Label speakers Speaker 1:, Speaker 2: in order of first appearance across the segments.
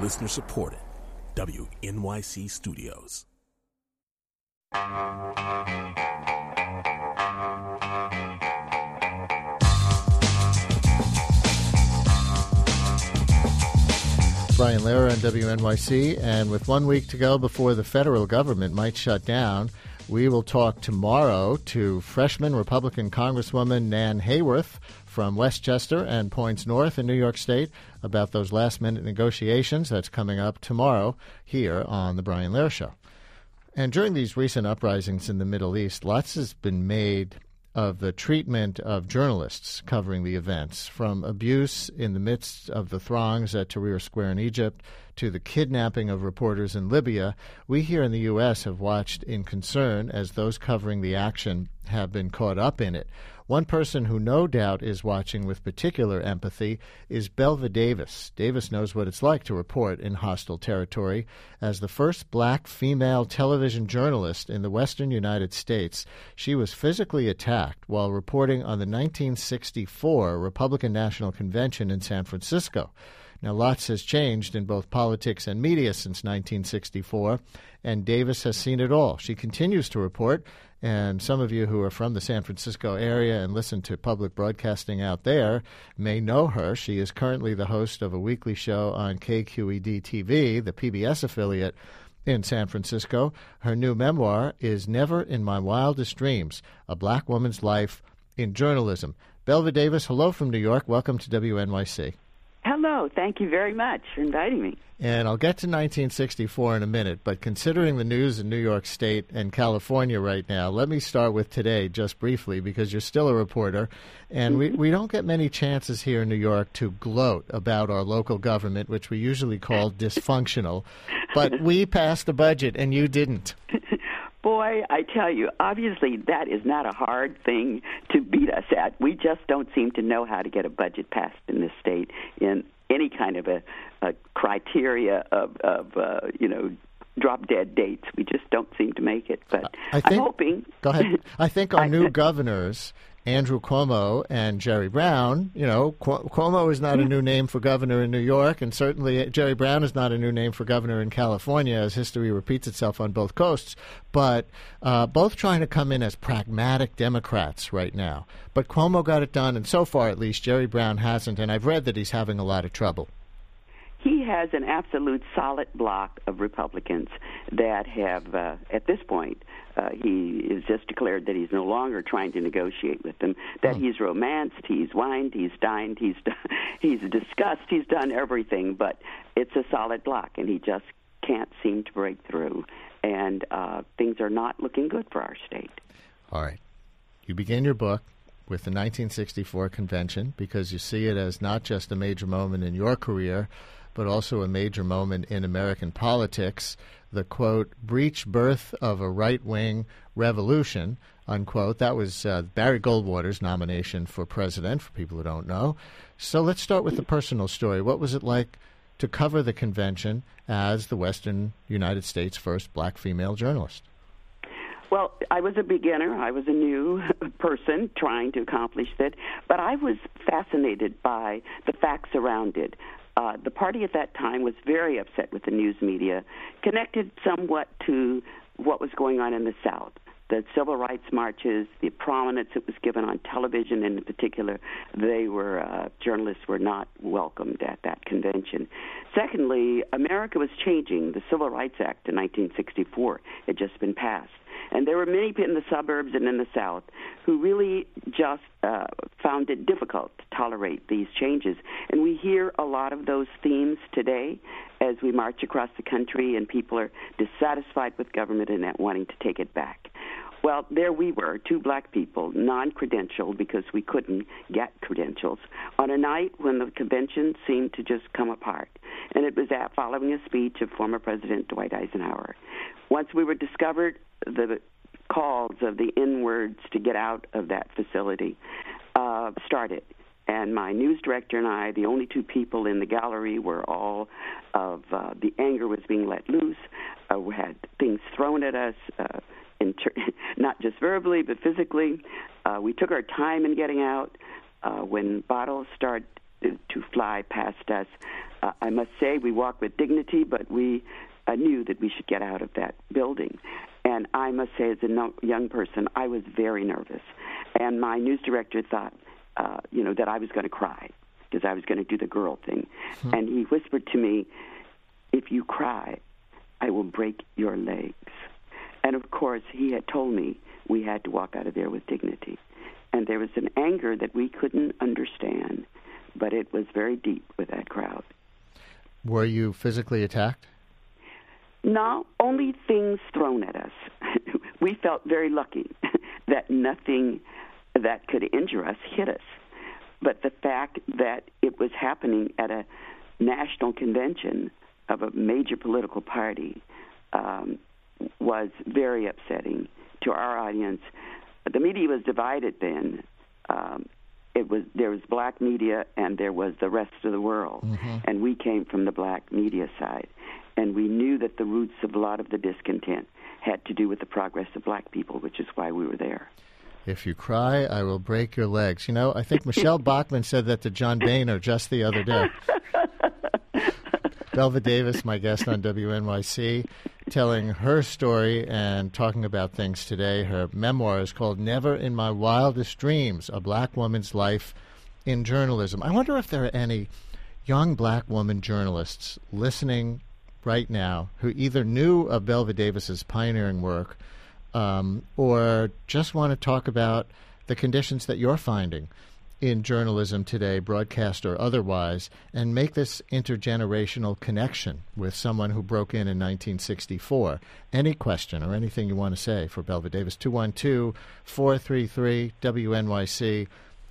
Speaker 1: Listener supported. WNYC Studios.
Speaker 2: Brian Lehrer on WNYC, and with 1 week to go before the federal government might shut down, we will talk tomorrow to freshman Republican Congresswoman Nan Hayworth from Westchester and Points North in New York State about those last-minute negotiations. That's coming up tomorrow here on The Brian Lehrer Show. And during these recent uprisings in the Middle East, lots has been made of the treatment of journalists covering the events, from abuse in the midst of the throngs at Tahrir Square in Egypt to the kidnapping of reporters in Libya. We here in the U.S. have watched in concern as those covering the action have been caught up in it. One person who no doubt is watching with particular empathy is Belva Davis. Davis knows what it's like to report in hostile territory. As the first black female television journalist in the western United States, she was physically attacked while reporting on the 1964 Republican National Convention in San Francisco. Now, lots has changed in both politics and media since 1964, and Davis has seen it all. She continues to report, and some of you who are from the San Francisco area and listen to public broadcasting out there may know her. She is currently the host of a weekly show on KQED-TV, the PBS affiliate in San Francisco. Her new memoir is Never in My Wildest Dreams, A Black Woman's Life in Journalism. Belva Davis, hello from New York. Welcome to WNYC.
Speaker 3: Hello. Thank you very much for inviting me.
Speaker 2: And I'll get to 1964 in a minute, but considering the news in New York State and California right now, let me start with today just briefly, because you're still a reporter, and we don't get many chances here in New York to gloat about our local government, which we usually call dysfunctional, but we passed the budget and you didn't.
Speaker 3: Boy, I tell you, obviously that is not a hard thing to beat us at. We just don't seem to know how to get a budget passed in this state in any kind of a criteria of drop-dead dates. We just don't seem to make it. But I'm hoping.
Speaker 2: Go ahead. I think our new governors, Andrew Cuomo and Jerry Brown, Cuomo is not a new name for governor in New York, and certainly Jerry Brown is not a new name for governor in California, as history repeats itself on both coasts, but both trying to come in as pragmatic Democrats right now. But Cuomo got it done, and so far at least Jerry Brown hasn't, and I've read that he's having a lot of trouble.
Speaker 3: He has an absolute solid block of Republicans that have, at this point, he has just declared that he's no longer trying to negotiate with them, that he's romanced, he's wined, he's dined, he's discussed, he's done everything, but it's a solid block, and he just can't seem to break through, and things are not looking good for our state.
Speaker 2: All right. You begin your book with the 1964 convention because you see it as not just a major moment in your career, but also a major moment in American politics, the, quote, breech birth of a right-wing revolution, unquote. That was Barry Goldwater's nomination for president, for people who don't know. So let's start with the personal story. What was it like to cover the convention as the Western United States' first black female journalist?
Speaker 3: Well, I was a beginner. I was a new person trying to accomplish that, but I was fascinated by the facts around it. The party at that time was very upset with the news media, connected somewhat to what was going on in the South. The civil rights marches, the prominence that was given on television in particular, journalists were not welcomed at that convention. Secondly, America was changing. The Civil Rights Act in 1964 had just been passed. And there were many in the suburbs and in the South who really just found it difficult to tolerate these changes. And we hear a lot of those themes today as we march across the country and people are dissatisfied with government and not wanting to take it back. Well, there we were, two black people, non-credentialed because we couldn't get credentials, on a night when the convention seemed to just come apart. And it was following a speech of former President Dwight Eisenhower. Once we were discovered, the calls of the N-words to get out of that facility started. And my news director and I, the only two people in the gallery, were all of the anger was being let loose. We had things thrown at us, not just verbally, but physically. We took our time in getting out. When bottles started to to fly past us. I must say we walked with dignity, but we knew that we should get out of that building. And I must say, as a young person, I was very nervous. And my news director thought, that I was going to cry because I was going to do the girl thing. And he whispered to me, "If you cry, I will break your legs." And, of course, he had told me we had to walk out of there with dignity. And there was an anger that we couldn't understand, but it was very deep with that crowd.
Speaker 2: Were you physically attacked?
Speaker 3: No, only things thrown at us. We felt very lucky that nothing that could injure us hit us. But the fact that it was happening at a national convention of a major political party was very upsetting to our audience. The media was divided then. There was black media and there was the rest of the world. And we came from the black media side. And we knew that the roots of a lot of the discontent had to do with the progress of black people, which is why we were there.
Speaker 2: If you cry, I will break your legs. I think Michelle Bachmann said that to John Boehner just the other day. Belva Davis, my guest on WNYC, telling her story and talking about things today. Her memoir is called Never in My Wildest Dreams, A Black Woman's Life in Journalism. I wonder if there are any young black woman journalists listening right now who either knew of Belva Davis's pioneering work or just want to talk about the conditions that you're finding in journalism today, broadcast or otherwise, and make this intergenerational connection with someone who broke in 1964. Any question or anything you want to say for Belva Davis, 212-433-WNYC,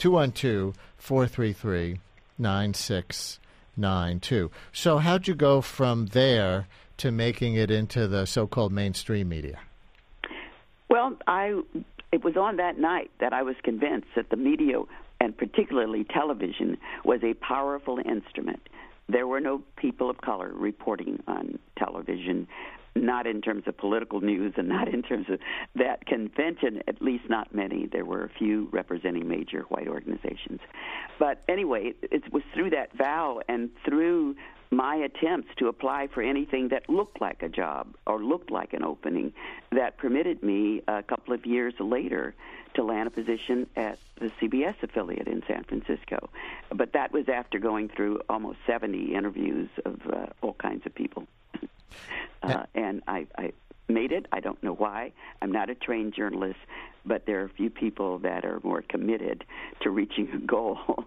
Speaker 2: 212-433-9692. So how'd you go from there to making it into the so-called mainstream media?
Speaker 3: Well, it was on that night that I was convinced that the media, and particularly television, was a powerful instrument. There were no people of color reporting on television, not in terms of political news and not in terms of that convention, at least not many. There were a few representing major white organizations. But anyway, it was through that vow and through my attempts to apply for anything that looked like a job or looked like an opening that permitted me a couple of years later to land a position at the CBS affiliate in San Francisco. But that was after going through almost 70 interviews of all kinds of people. And I made it. I don't know why. I'm not a trained journalist, but there are a few people that are more committed to reaching a goal.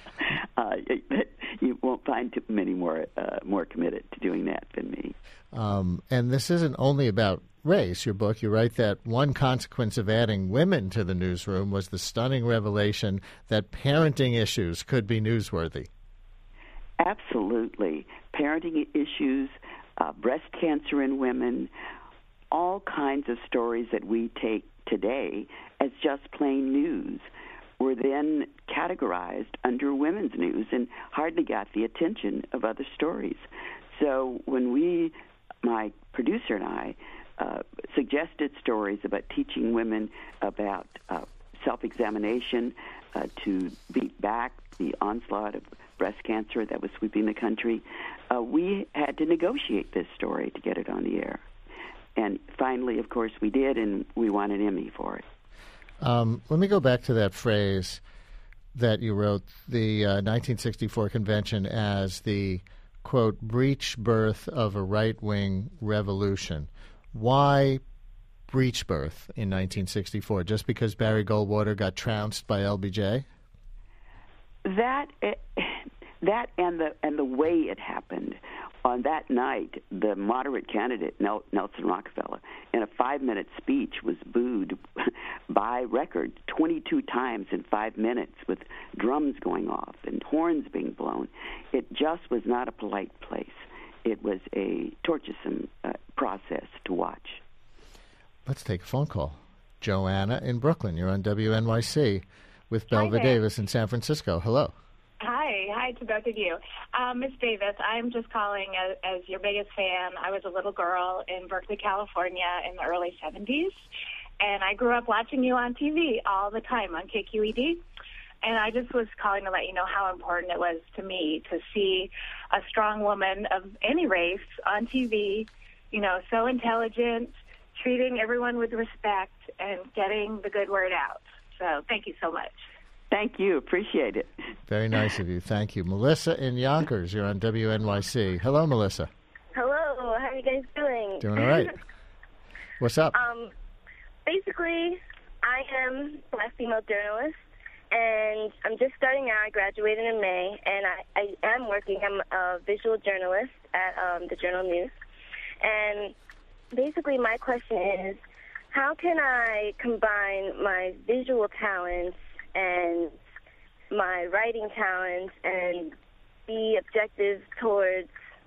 Speaker 3: You won't find too many more committed to doing that than me.
Speaker 2: And this isn't only about race. Your book, you write that one consequence of adding women to the newsroom was the stunning revelation that parenting issues could be newsworthy.
Speaker 3: Absolutely. Parenting issues, breast cancer in women, all kinds of stories that we take today as just plain news were then categorized under women's news and hardly got the attention of other stories. So when my producer and I, suggested stories about teaching women about self-examination to beat back the onslaught of breast cancer that was sweeping the country, we had to negotiate this story to get it on the air. And finally, of course, we did, and we won an Emmy for it.
Speaker 2: Let me go back to that phrase that you wrote, the 1964 convention as the, quote, breech birth of a right-wing revolution. Why breech birth in 1964? Just because Barry Goldwater got trounced by LBJ? That
Speaker 3: and the way it happened. On that night, the moderate candidate, Nelson Rockefeller, in a 5-minute speech was booed by record 22 times in 5 minutes with drums going off and horns being blown. It just was not a polite place. It was a torturesome process to watch.
Speaker 2: Let's take a phone call. Joanna in Brooklyn, you're on WNYC with Belva Davis in San Francisco. Hello.
Speaker 4: Hi to both of you. Ms. Davis, I'm just calling as your biggest fan. I was a little girl in Berkeley, California in the early 70s, and I grew up watching you on TV all the time on KQED. And I just was calling to let you know how important it was to me to see a strong woman of any race on TV, so intelligent, treating everyone with respect, and getting the good word out. So thank you so much.
Speaker 3: Thank you. Appreciate it.
Speaker 2: Very nice of you. Thank you. Melissa in Yonkers, you're on WNYC. Hello, Melissa.
Speaker 5: Hello. How are you guys doing?
Speaker 2: Doing all right. What's up?
Speaker 5: Basically, I am a Black female journalist, and I'm just starting out. I graduated in May, and I am working. I'm a visual journalist at the Journal News. And basically my question is, how can I combine my visual talents and my writing talents and be objective towards,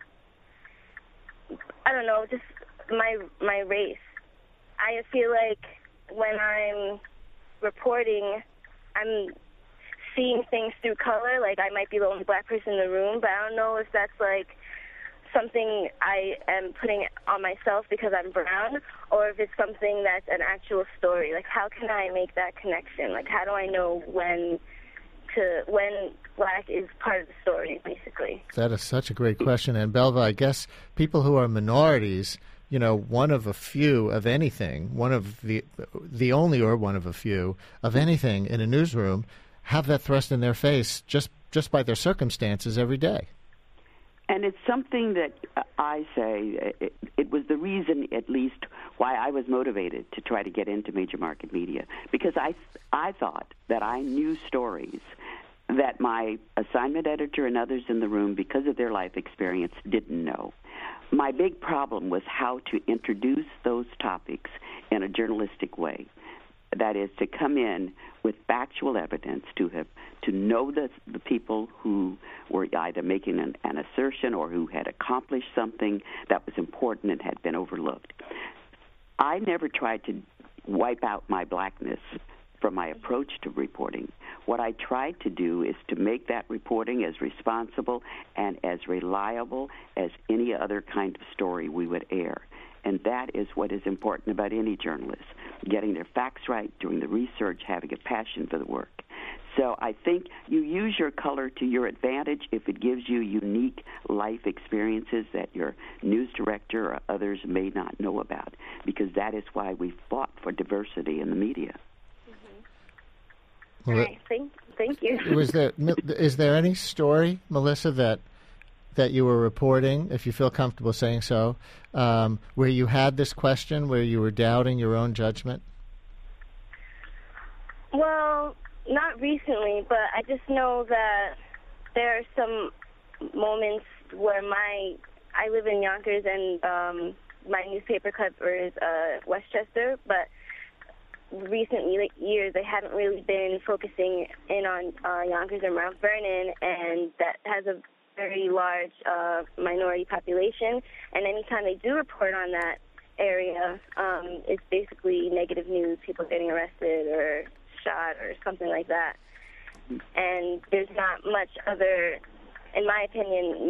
Speaker 5: just my race? I feel like when I'm reporting, I'm seeing things through color. Like, I might be the only black person in the room, but I don't know if that's like something I am putting on myself because I'm brown, or if it's something that's an actual story. Like, how can I make that connection? Like, how do I know when black is part of the story, basically?
Speaker 2: That is such a great question. And Belva, I guess people who are minorities, one of a few of anything, one of the only or one of a few of anything in a newsroom, have that thrust in their face just by their circumstances every day.
Speaker 3: And it's something that I say, it was the reason, at least, why I was motivated to try to get into major market media, because I thought that I knew stories that my assignment editor and others in the room, because of their life experience, didn't know. My big problem was how to introduce those topics in a journalistic way. That is, to come in with factual evidence, to know the people who were either making an assertion or who had accomplished something that was important and had been overlooked. I never tried to wipe out my blackness from my approach to reporting. What I tried to do is to make that reporting as responsible and as reliable as any other kind of story we would air. And that is what is important about any journalist, getting their facts right, doing the research, having a passion for the work. So I think you use your color to your advantage if it gives you unique life experiences that your news director or others may not know about, because that is why we fought for diversity in the media.
Speaker 5: Mm-hmm. Well, all right, thank you.
Speaker 2: Is there any story, Melissa, that you were reporting, if you feel comfortable saying so, where you had this question, where you were doubting your own judgment?
Speaker 5: Well, not recently, but I just know that there are some moments where I live in Yonkers, and my newspaper covers Westchester, but recent years they haven't really been focusing in on Yonkers and Mount Vernon, and that has a very large minority population, and anytime they do report on that area, it's basically negative news, people getting arrested or shot or something like that. And there's not much other, in my opinion,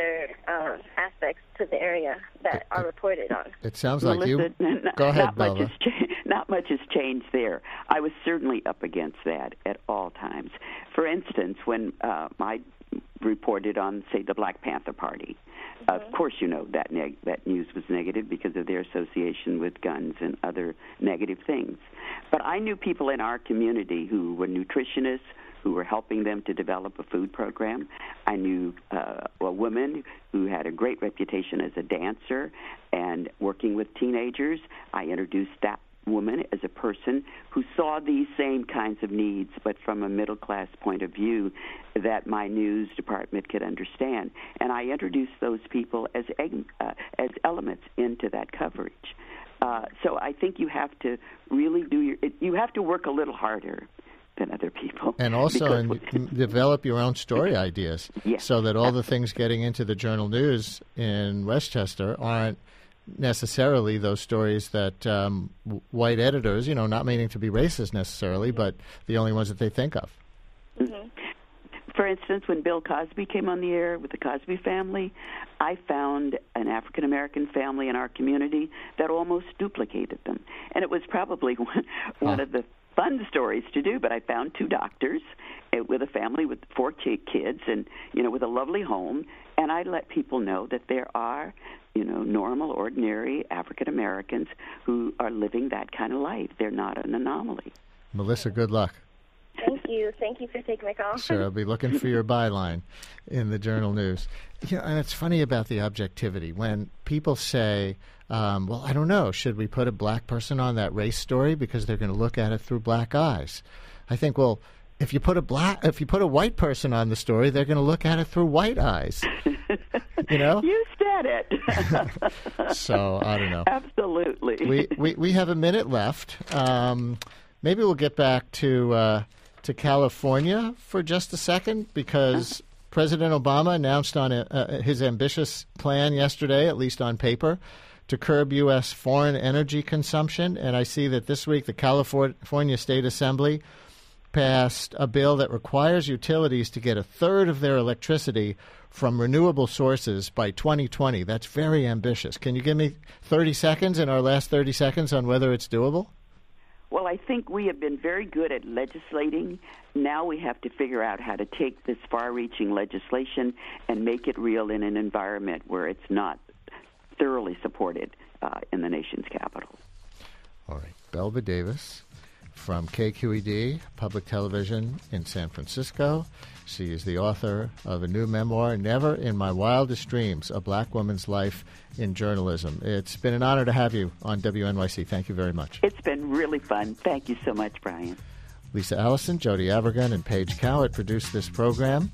Speaker 5: aspects to the area that are reported on.
Speaker 2: It sounds like you... Go ahead, Belva.
Speaker 3: Not much has changed there. I was certainly up against that at all times. For instance, when I reported on, say, the Black Panther Party, of course you know that that news was negative because of their association with guns and other negative things. But I knew people in our community who were nutritionists, who were helping them to develop a food program. I knew a woman who had a great reputation as a dancer and working with teenagers. I introduced that woman as a person who saw these same kinds of needs, but from a middle-class point of view that my news department could understand. And I introduced those people as elements into that coverage. So I think you have to really you have to work a little harder than other people.
Speaker 2: And also develop your own story ideas,
Speaker 3: yes,
Speaker 2: so that all the things getting into the Journal News in Westchester aren't necessarily those stories that white editors, not meaning to be racist necessarily, but the only ones that they think of.
Speaker 3: Mm-hmm. For instance, when Bill Cosby came on the air with the Cosby Family, I found an African-American family in our community that almost duplicated them. And it was probably one of the fun stories to do, but I found 2 doctors with a family with 4 kids and, with a lovely home. And I let people know that there are, normal, ordinary African Americans who are living that kind of life. They're not an anomaly.
Speaker 2: Melissa, good luck.
Speaker 5: Thank you. Thank you for taking my call.
Speaker 2: Sure, I'll be looking for your byline in the Journal News. And it's funny about the objectivity. When people say, well, I don't know, should we put a black person on that race story because they're going to look at it through black eyes? I think, well, if you put a white person on the story, they're going to look at it through white eyes.
Speaker 3: You said it.
Speaker 2: So, I don't know.
Speaker 3: Absolutely.
Speaker 2: We have a minute left. Maybe we'll get back to California for just a second, because President Obama announced on his ambitious plan yesterday, at least on paper, to curb U.S. foreign energy consumption. And I see that this week the California State Assembly passed a bill that requires utilities to get a third of their electricity from renewable sources by 2020. That's very ambitious. Can you give me 30 seconds in our last 30 seconds on whether it's doable?
Speaker 3: Well, I think we have been very good at legislating. Now we have to figure out how to take this far-reaching legislation and make it real in an environment where it's not thoroughly supported in the nation's capital.
Speaker 2: All right. Belva Davis from KQED Public Television in San Francisco. She is the author of a new memoir, Never in My Wildest Dreams, A Black Woman's Life in Journalism. It's been an honor to have you on WNYC. Thank you very much.
Speaker 3: It's been really fun. Thank you so much, Brian.
Speaker 2: Lisa Allison, Jody Avergan, and Paige Cowett produced this program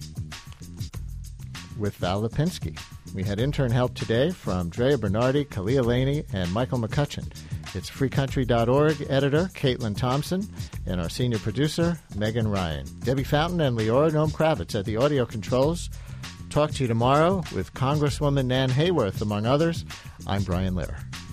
Speaker 2: with Val Lipinski. We had intern help today from Drea Bernardi, Kalia Laney, and Michael McCutcheon. It's freecountry.org editor Caitlin Thompson, and our senior producer, Megan Ryan. Debbie Fountain and Leora Noam-Kravitz at the audio controls. Talk to you tomorrow with Congresswoman Nan Hayworth, among others. I'm Brian Lehrer.